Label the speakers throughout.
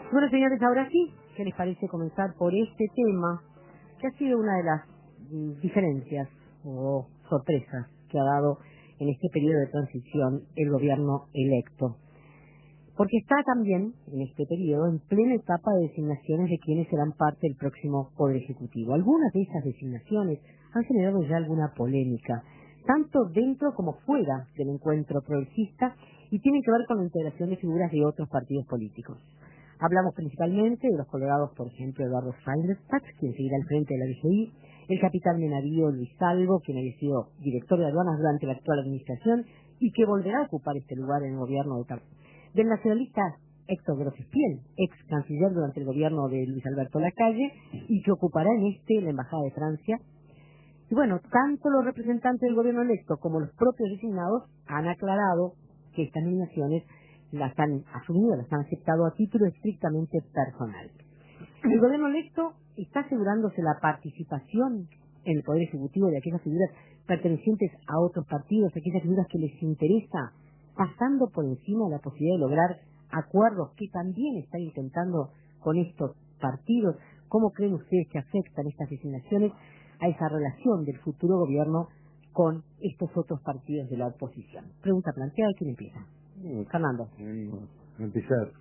Speaker 1: Bueno, señores, ahora sí, ¿qué les parece comenzar por este tema que ha sido una de las diferencias o sorpresas que ha dado en este periodo de transición el gobierno electo? Porque está también, en este periodo, en plena etapa de designaciones de quienes serán parte del próximo Poder Ejecutivo. Algunas de esas designaciones han generado ya alguna polémica, tanto dentro como fuera del encuentro progresista, y tienen que ver con la integración de figuras de otros partidos políticos. Hablamos principalmente de los colorados, por ejemplo, Eduardo Seidenstadt, quien seguirá al frente de la DGI, el capitán de navío Luis Salvo, quien había sido director de aduanas durante la actual administración y que volverá a ocupar este lugar en el gobierno de Carlos. Del nacionalista Héctor Grosjespiel, ex canciller durante el gobierno de Luis Alberto Lacalle, y que ocupará en la embajada de Francia. Y bueno, tanto los representantes del gobierno electo como los propios designados han aclarado que estas nominaciones las han asumido, las han aceptado a título estrictamente personal. El gobierno electo está asegurándose la participación en el Poder Ejecutivo de aquellas figuras pertenecientes a otros partidos, aquellas figuras que les interesa, pasando por encima de la posibilidad de lograr acuerdos que también están intentando con estos partidos. ¿Cómo creen ustedes que afectan estas designaciones a esa relación del futuro gobierno con estos otros partidos de la oposición? Pregunta planteada, ¿quién empieza? Fernando.
Speaker 2: A empezar.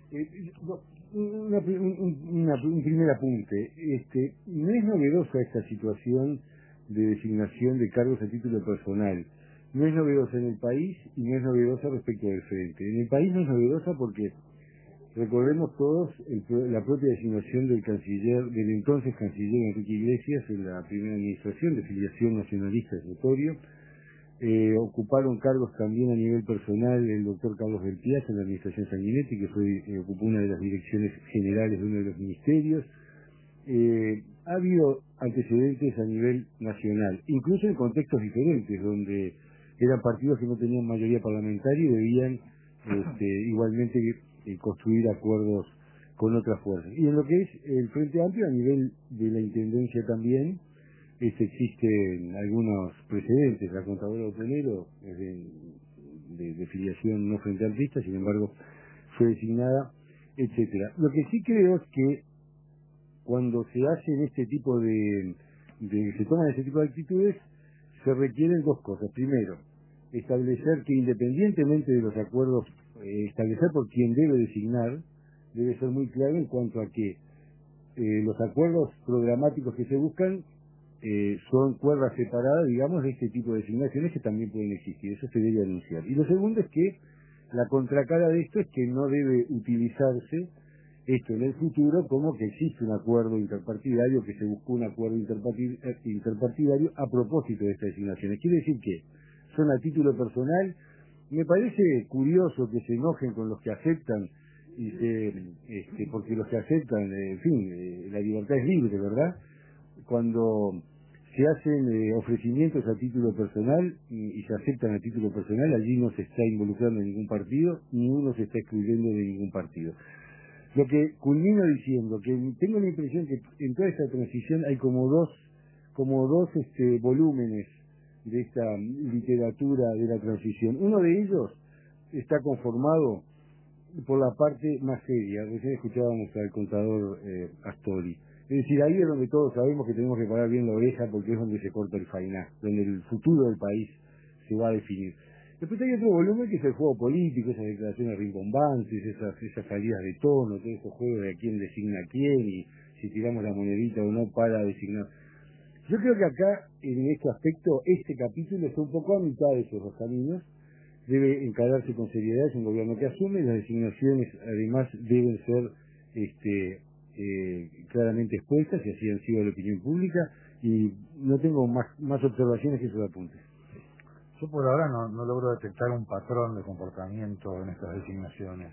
Speaker 2: Un primer apunte. No es novedosa esta situación de designación de cargos a título personal. No es novedosa en el país y no es novedosa respecto del frente. En el país no es novedosa porque recordemos todos la propia designación del entonces canciller Enrique Iglesias en la primera administración de filiación nacionalista es notorio. Ocuparon cargos también a nivel personal el doctor Carlos del Piazza en la administración Sanguinetti, que ocupó una de las direcciones generales de uno de los ministerios. Ha habido antecedentes a nivel nacional, incluso en contextos diferentes, donde eran partidos que no tenían mayoría parlamentaria y debían igualmente construir acuerdos con otras fuerzas. Y en lo que es el Frente Amplio, a nivel de la Intendencia también, existen algunos precedentes. La contadora Otonero es de filiación no frente amplista, sin embargo fue designada, etcétera. Lo que sí creo es que cuando se hacen se toman este tipo de actitudes, se requieren dos cosas. Primero, establecer que independientemente de los acuerdos, establecer por quién debe designar, debe ser muy claro en cuanto a que los acuerdos programáticos que se buscan son cuerdas separadas, digamos, de este tipo de designaciones que también pueden existir. Eso se debe anunciar. Y lo segundo es que la contracara de esto es que no debe utilizarse esto en el futuro como que existe un acuerdo interpartidario, que se buscó un acuerdo interpartidario a propósito de estas designaciones. Quiere decir que son a título personal. Me parece curioso que se enojen con los que aceptan, porque los que aceptan, en fin, la libertad es libre, ¿verdad? Cuando se hacen ofrecimientos a título personal y se aceptan a título personal, allí no se está involucrando en ningún partido, ni uno se está excluyendo de ningún partido. Lo que culmino diciendo, que tengo la impresión que en toda esta transición hay como dos volúmenes de esta literatura de la transición. Uno de ellos está conformado por la parte más seria. Recién escuchábamos al contador Astori. Es decir, ahí es donde todos sabemos que tenemos que parar bien la oreja, porque es donde se corta el fainá, donde el futuro del país se va a definir. Después hay otro volumen que es el juego político, esas declaraciones rimbombantes, esas salidas de tono, todos esos juegos de a quién designa a quién y si tiramos la monedita o no para designar. Yo creo que acá, en este aspecto, este capítulo está un poco a mitad de esos dos caminos. Debe encararse con seriedad, es un gobierno que asume, las designaciones además deben ser claramente expuestas, y así han sido la opinión pública, y no tengo más observaciones que esos apuntes.
Speaker 3: Yo por ahora no logro detectar un patrón de comportamiento en estas designaciones.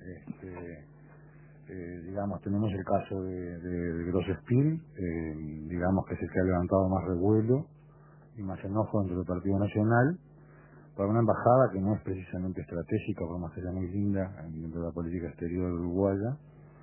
Speaker 3: Digamos, tenemos el caso de Grosjespiel, digamos que es el que ha levantado más revuelo y más enojo dentro del Partido Nacional, para una embajada que no es precisamente estratégica, por más que sea muy linda dentro de la política exterior uruguaya.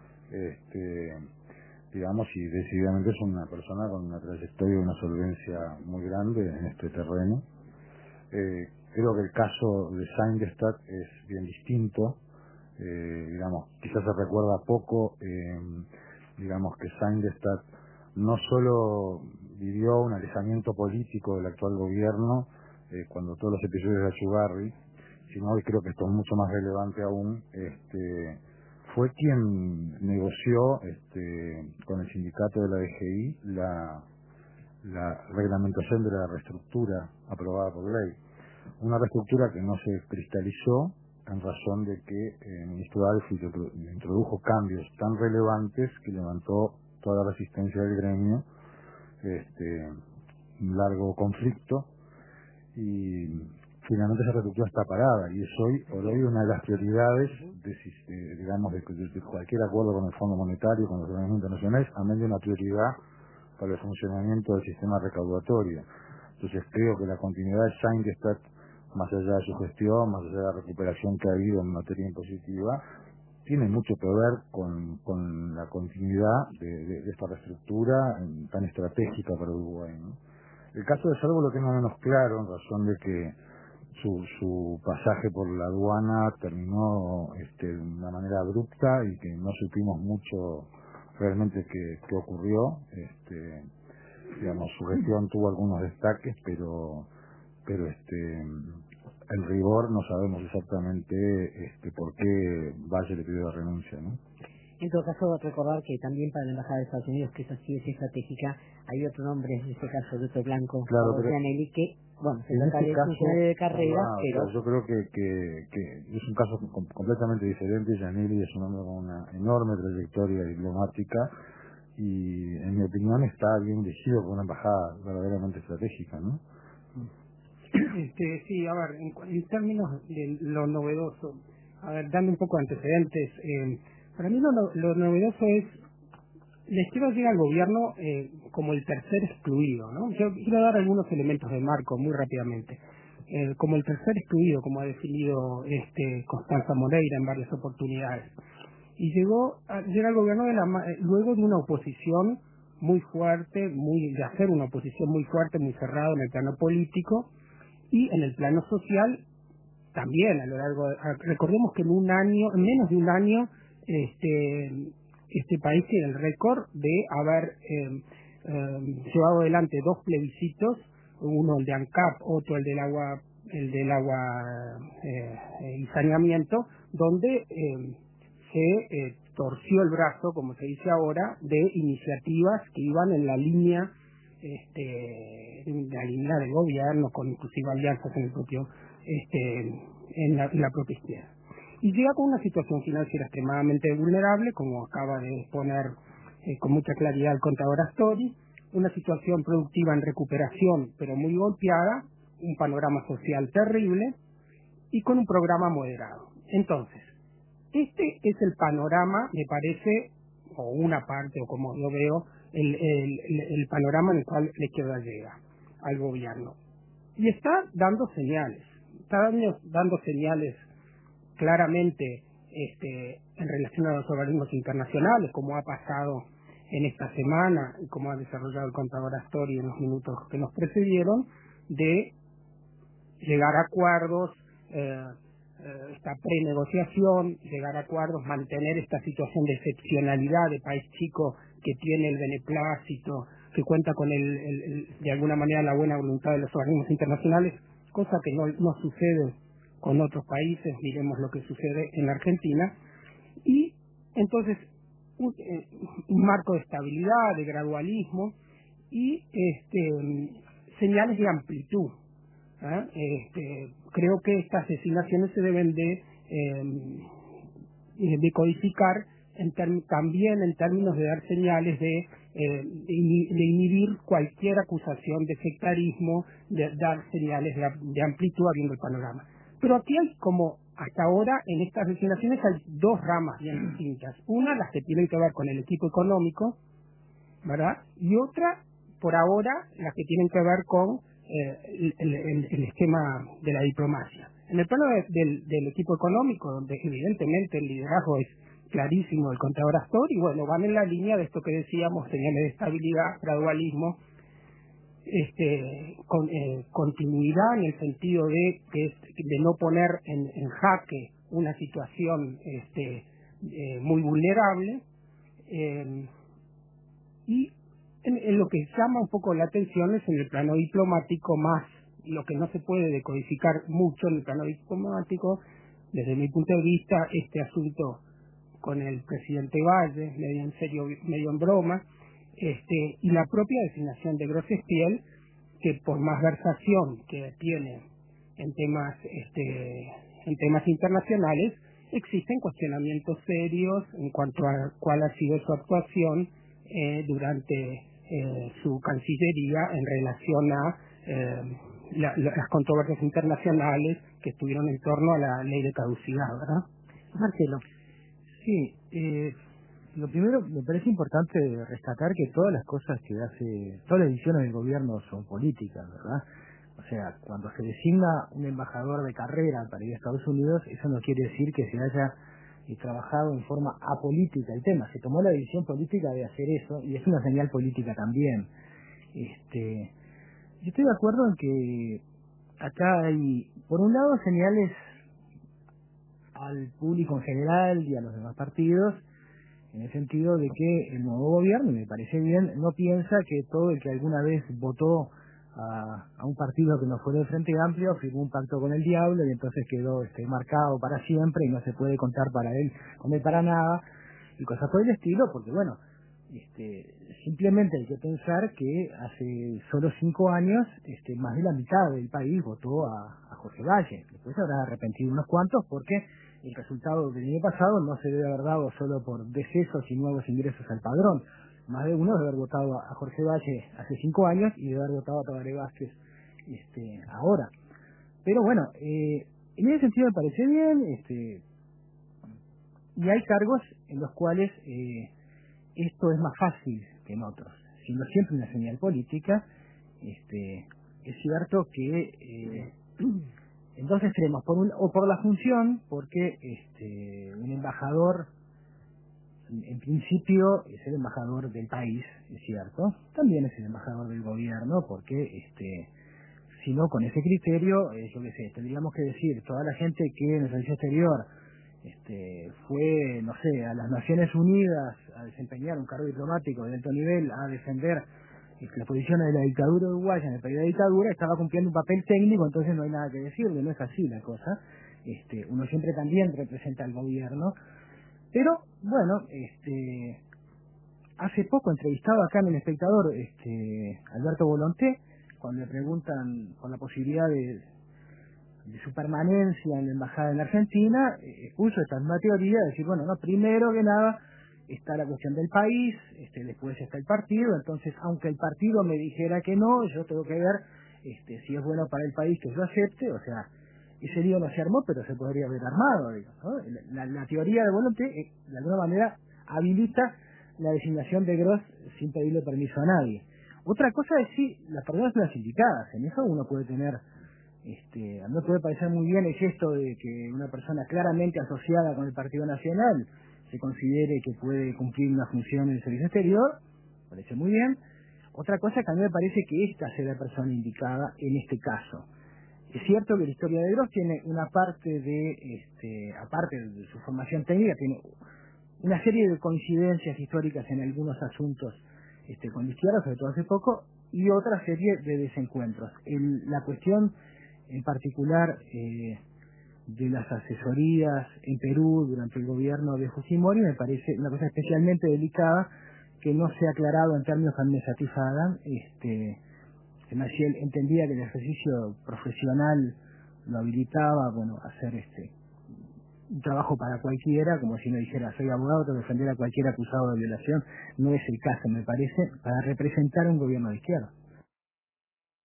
Speaker 3: Digamos, y decididamente es una persona con una trayectoria y una solvencia muy grande en este terreno. Creo que el caso de Seidenstadt es bien distinto. digamos, quizás se recuerda poco, digamos que Sindestad no solo vivió un alejamiento político del actual gobierno cuando todos los episodios de Achugarri, sino, y creo que esto es mucho más relevante aún, fue quien negoció con el sindicato de la DGI la reglamentación de la reestructura aprobada por ley. Una reestructura que no se cristalizó en razón de que el ministro Alfi introdujo cambios tan relevantes que levantó toda la resistencia del gremio, un largo conflicto, y finalmente esa reestructura está parada y es hoy por hoy una de las prioridades digamos de cualquier acuerdo con el Fondo Monetario, con los organismos internacionales, amén de una prioridad para el funcionamiento del sistema recaudatorio. Entonces creo que la continuidad de Sindestad, más allá de su gestión, más allá de la recuperación que ha habido en materia impositiva, tiene mucho que ver con la continuidad de esta reestructura tan estratégica para Uruguay, ¿no? El caso de Salvo lo tengo menos claro, en razón de que su pasaje por la aduana terminó de una manera abrupta y que no supimos mucho realmente qué ocurrió. Digamos, su gestión tuvo algunos destaques, pero el rigor no sabemos exactamente por qué Valle le pidió la renuncia, ¿no?
Speaker 1: En todo caso, recordar que también para la Embajada de Estados Unidos, que esa sí es estratégica, hay otro nombre, en este caso de otro blanco,
Speaker 3: claro, pero
Speaker 1: Gianelli, que, bueno, se
Speaker 3: en
Speaker 1: trata
Speaker 3: este
Speaker 1: de
Speaker 3: caso,
Speaker 1: funcionario de carrera, pero...
Speaker 3: yo creo que es un caso completamente diferente. Gianelli es un hombre con una enorme trayectoria diplomática y, en mi opinión, está bien elegido por una embajada verdaderamente estratégica, ¿no?
Speaker 4: Sí, a ver, en términos de lo novedoso, a ver, dando un poco de antecedentes, para mí lo novedoso es la izquierda llega al gobierno como el tercer excluido, ¿no? Yo quiero dar algunos elementos de marco muy rápidamente. Como el tercer excluido, como ha definido Constanza Moreira en varias oportunidades. Y llega al gobierno luego de una oposición muy fuerte, de hacer una oposición muy fuerte, muy cerrada en el plano político y en el plano social también a lo largo recordemos que en menos de un año este país tiene el récord de haber llevado adelante dos plebiscitos, uno el de ANCAP, otro el del agua y saneamiento, donde se torció el brazo, como se dice ahora, de iniciativas que iban en la línea del gobierno, con inclusive alianzas en el propio en la propia izquierda. Y llega con una situación financiera extremadamente vulnerable, como acaba de exponer con mucha claridad el contador Astori, una situación productiva en recuperación, pero muy golpeada, un panorama social terrible y con un programa moderado. Entonces, este es el panorama, me parece, o una parte, o como yo veo, el panorama en el cual la izquierda llega al gobierno. Y está dando señales claramente en relación a los organismos internacionales, como ha pasado en esta semana y como ha desarrollado el contador Astori en los minutos que nos precedieron, de llegar a acuerdos, esta prenegociación, llegar a acuerdos, mantener esta situación de excepcionalidad de país chico que tiene el beneplácito, que cuenta con de alguna manera la buena voluntad de los organismos internacionales, cosa que no sucede con otros países. Miremos lo que sucede en Argentina. Y entonces un marco de estabilidad, de gradualismo y señales de amplitud. Creo que estas designaciones se deben de codificar también en términos de dar señales de inhibir cualquier acusación de sectarismo, de dar señales de amplitud abriendo el panorama. Pero aquí hay como, hasta ahora, en estas designaciones hay dos ramas bien distintas. Una, las que tienen que ver con el equipo económico, ¿verdad? Y otra, por ahora, las que tienen que ver con el esquema de la diplomacia. En el plano del equipo económico, donde evidentemente el liderazgo es clarísimo del contador Astori, y bueno, van en la línea de esto que decíamos, señales de estabilidad, gradualismo, continuidad en el sentido de no poner en jaque una situación muy vulnerable, y en lo que llama un poco la atención es en el plano diplomático, más lo que no se puede decodificar mucho en el plano diplomático, desde mi punto de vista, este asunto con el presidente Valle, medio en serio, medio en broma, y la propia designación de Gross-Spiel, que por más versación que tiene en temas internacionales, existen cuestionamientos serios en cuanto a cuál ha sido su actuación durante su Cancillería en relación a las controversias internacionales que estuvieron en torno a la ley de caducidad, ¿verdad?
Speaker 1: Marcelo.
Speaker 5: Sí, lo primero, me parece importante rescatar que todas las cosas que todas las decisiones del gobierno son políticas, ¿verdad? O sea, cuando se designa un embajador de carrera para ir a Estados Unidos, eso no quiere decir que se haya trabajado en forma apolítica el tema. Se tomó la decisión política de hacer eso y es una señal política también. Yo estoy de acuerdo en que acá hay, por un lado, señales al público en general y a los demás partidos, en el sentido de que el nuevo gobierno, y me parece bien, no piensa que todo el que alguna vez votó a un partido que no fue del Frente Amplio firmó un pacto con el diablo y entonces quedó marcado para siempre y no se puede contar con él para nada y cosas por el estilo, porque bueno, simplemente hay que pensar que hace solo 5 años más de la mitad del país votó a Jorge Valle. Después habrá arrepentido unos cuantos porque el resultado del año pasado no se debe haber dado solo por decesos y nuevos ingresos al padrón. Más de uno debe haber votado a Jorge Valle hace 5 años y debe haber votado a Tabaré Vázquez ahora. Pero bueno, en ese sentido me parece bien, y hay cargos en los cuales esto es más fácil que en otros. Siendo siempre una señal política, es cierto que en dos extremos, o por la función, porque un embajador en principio es el embajador del país, es cierto, también es el embajador del gobierno, porque si no, con ese criterio, yo qué sé, tendríamos que decir, toda la gente que en el servicio exterior fue, no sé, a las Naciones Unidas a desempeñar un cargo diplomático de alto nivel, a defender las posiciones de la dictadura uruguaya en el periodo de dictadura, estaba cumpliendo un papel técnico, entonces no hay nada que decirle, no es así la cosa. Uno siempre también representa al gobierno, pero bueno, hace poco entrevistado acá en El Espectador Alberto Volonté, cuando le preguntan por la posibilidad de su permanencia en la embajada en Argentina, puso esta misma teoría de decir, bueno, no, primero que nada está la cuestión del país, después está el partido, entonces aunque el partido me dijera que no, yo tengo que ver si es bueno para el país que yo acepte, o sea, ese lío no se armó, pero se podría haber armado, digamos, ¿no? La teoría de Volonté, de alguna manera, habilita la designación de Gross sin pedirle permiso a nadie. Otra cosa es si las personas son las indicadas, en eso uno puede tener, a mí me puede parecer muy bien el gesto de que una persona claramente asociada con el Partido Nacional se considere que puede cumplir una función en el servicio exterior, parece muy bien. Otra cosa que a mí me parece que esta sea la persona indicada en este caso. Es cierto que la historia de Gross tiene una parte aparte de su formación técnica, tiene una serie de coincidencias históricas en algunos asuntos con la izquierda, sobre todo hace poco, y otra serie de desencuentros. La cuestión en particular de las asesorías en Perú durante el gobierno de Fujimori me parece una cosa especialmente delicada que no se ha aclarado en términos que a mí me satisfagan. Él entendía que el ejercicio profesional lo habilitaba, bueno, a hacer un trabajo para cualquiera, como si uno dijera, soy abogado, tengo que defender a cualquier acusado de violación. No es el caso, me parece, para representar un gobierno de izquierda.